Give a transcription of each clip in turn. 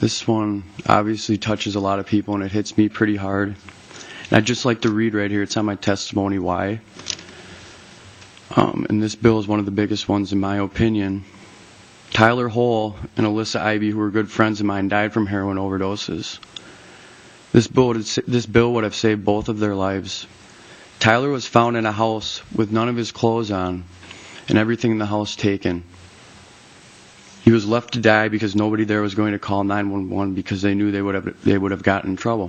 This one obviously touches a lot of people, and it hits me pretty hard. And I'd just like to read right here. It's on my testimony why. And this bill is one of the biggest ones in my opinion. Tyler Hole and Alyssa Ivy, who were good friends of mine, died from heroin overdoses. This bill would have saved both of their lives. Tyler was found in a house with none of his clothes on and everything in the house taken. He was left to die because nobody there was going to call 911 because they knew they would have gotten in trouble.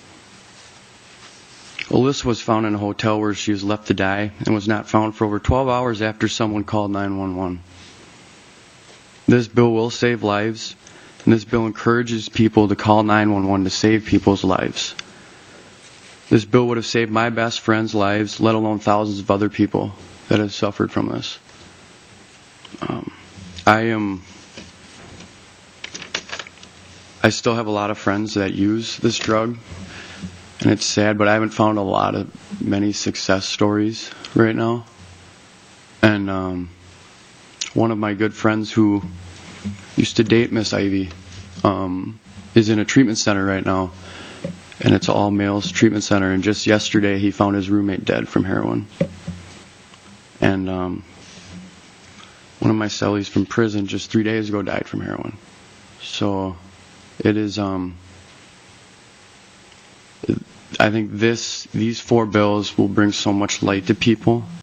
Alyssa was found in a hotel where she was left to die and was not found for over 12 hours after someone called 911. This bill will save lives, and this bill encourages people to call 911 to save people's lives. This bill would have saved my best friends' lives, let alone thousands of other people that have suffered from this. I still have a lot of friends that use this drug, and it's sad, but I haven't found many success stories right now. And one of my good friends who used to date Miss Ivy is in a treatment center right now, and it's an all-males treatment center, and just yesterday he found his roommate dead from heroin. And one of my cellies from prison just 3 days ago died from heroin. So it is, I think these 4 bills will bring so much light to people.